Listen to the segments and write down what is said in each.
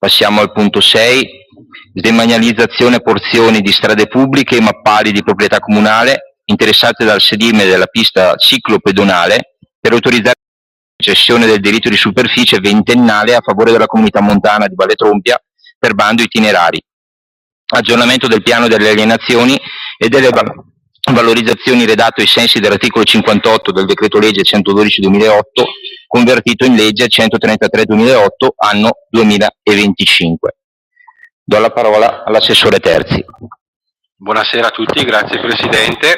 Passiamo al punto 6, sdemanializzazione porzioni di strade pubbliche e mappali di proprietà comunale interessate dal sedime della pista ciclopedonale per autorizzare la cessione del diritto di superficie ventennale a favore della comunità montana di Valle Trompia per bando itinerari, aggiornamento del piano delle alienazioni e delle valorizzazioni redatto ai sensi dell'articolo 58 del decreto legge 112/2008, convertito in legge 133/2008, anno 2025. Do la parola all'assessore Terzi. Buonasera a tutti, grazie Presidente.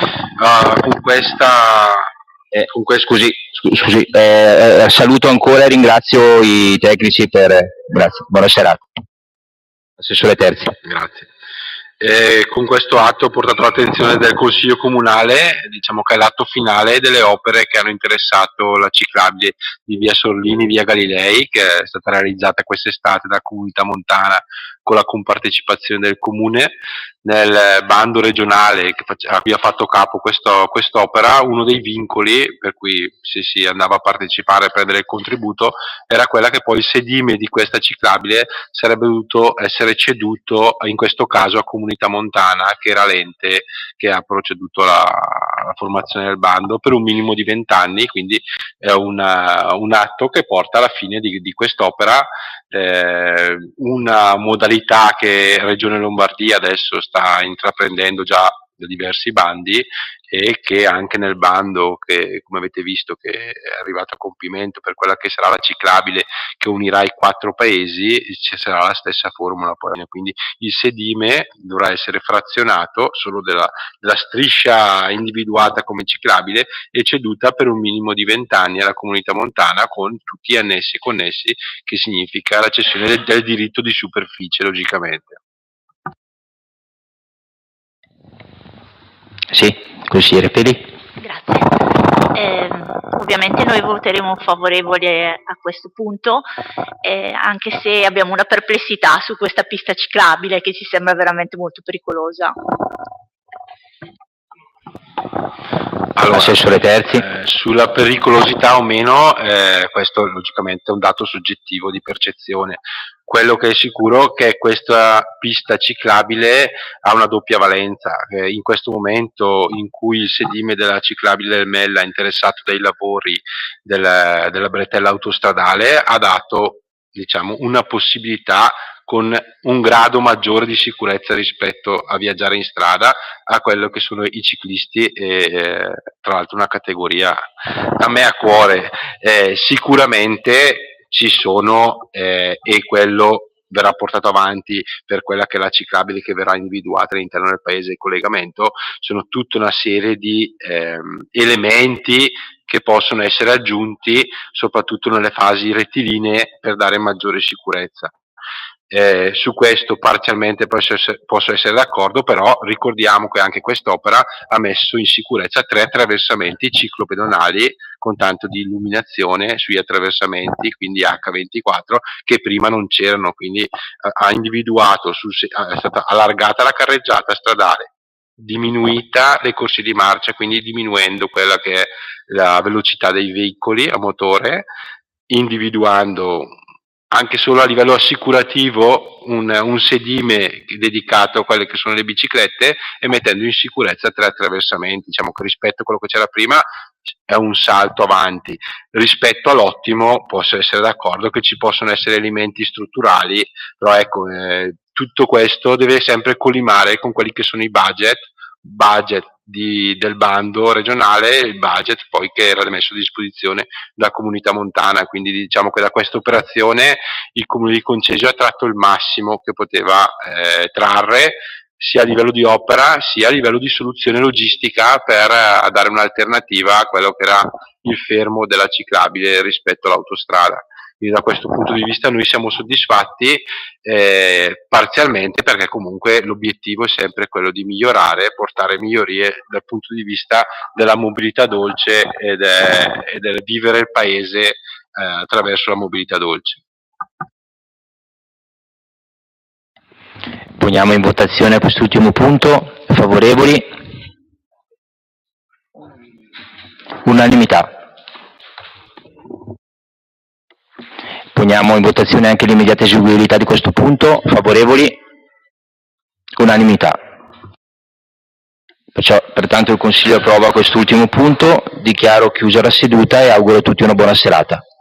Saluto ancora e ringrazio i tecnici grazie. Buona serata. Assessore Terzi. Grazie. Con questo atto ho portato l'attenzione del Consiglio Comunale, diciamo che è l'atto finale delle opere che hanno interessato la ciclabile di via Sorlini, via Galilei, che è stata realizzata quest'estate da Comunità Montana con la compartecipazione del Comune. Nel bando regionale a cui ha fatto capo quest'opera, uno dei vincoli per cui si andava a partecipare e prendere il contributo era quella che poi il sedime di questa ciclabile sarebbe dovuto essere ceduto, in questo caso a Comunità Montana, che era l'ente che ha proceduto la formazione del bando per un minimo di 20 anni, quindi è un atto che porta alla fine di quest'opera, una modalità che Regione Lombardia adesso sta intraprendendo già da diversi bandi e che anche nel bando, che come avete visto che è arrivato a compimento per quella che sarà la ciclabile che unirà i 4 paesi, ci sarà la stessa formula poi. Quindi il sedime dovrà essere frazionato solo della striscia individuata come ciclabile e ceduta per un minimo di 20 anni alla Comunità Montana con tutti gli annessi e connessi, che significa la cessione del diritto di superficie, logicamente. Sì, consigliere Peli. Grazie. Ovviamente noi voteremo favorevole a questo punto, anche se abbiamo una perplessità su questa pista ciclabile che ci sembra veramente molto pericolosa. Allora, assessore Terzi. Sulla pericolosità o meno, questo logicamente è un dato soggettivo di percezione. Quello che è sicuro è che questa pista ciclabile ha una doppia valenza. In questo momento in cui il sedime della ciclabile del Mella è interessato dai lavori della bretella autostradale, ha dato, diciamo, una possibilità con un grado maggiore di sicurezza rispetto a viaggiare in strada a quello che sono i ciclisti e tra l'altro una categoria a me a cuore. Sicuramente ci sono e quello verrà portato avanti per quella che è la ciclabile che verrà individuata all'interno del paese di collegamento, sono tutta una serie di elementi che possono essere aggiunti soprattutto nelle fasi rettilinee per dare maggiore sicurezza. Su questo parzialmente posso essere d'accordo, però ricordiamo che anche quest'opera ha messo in sicurezza 3 attraversamenti ciclopedonali con tanto di illuminazione sugli attraversamenti, quindi H24, che prima non c'erano, quindi ha individuato, è stata allargata la carreggiata stradale, diminuita le corsie di marcia, quindi diminuendo quella che è la velocità dei veicoli a motore, individuando anche solo a livello assicurativo un sedime dedicato a quelle che sono le biciclette e mettendo in sicurezza 3 attraversamenti. Diciamo che rispetto a quello che c'era prima è un salto avanti. Rispetto all'ottimo posso essere d'accordo che ci possono essere elementi strutturali, però ecco, tutto questo deve sempre collimare con quelli che sono i budget del bando regionale e il budget poi che era messo a disposizione dalla Comunità Montana, quindi diciamo che da questa operazione il Comune di Concesio ha tratto il massimo che poteva trarre, sia a livello di opera sia a livello di soluzione logistica per dare un'alternativa a quello che era il fermo della ciclabile rispetto all'autostrada. Quindi da questo punto di vista noi siamo soddisfatti parzialmente, perché comunque l'obiettivo è sempre quello di migliorare, portare migliorie dal punto di vista della mobilità dolce e del vivere il paese attraverso la mobilità dolce. Poniamo in votazione quest'ultimo punto. Favorevoli? Unanimità. Poniamo in votazione anche l'immediata eseguibilità di questo punto. Favorevoli? Unanimità. Pertanto il Consiglio approva quest'ultimo punto. Dichiaro chiusa la seduta e auguro a tutti una buona serata.